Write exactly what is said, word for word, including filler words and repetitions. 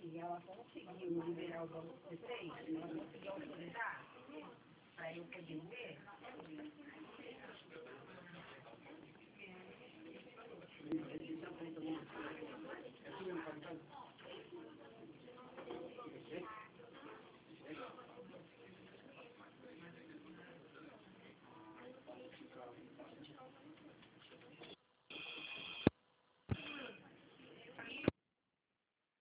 e ela conseguiu liberar o banco C três, ela conseguiu autorizar para eu poder ver.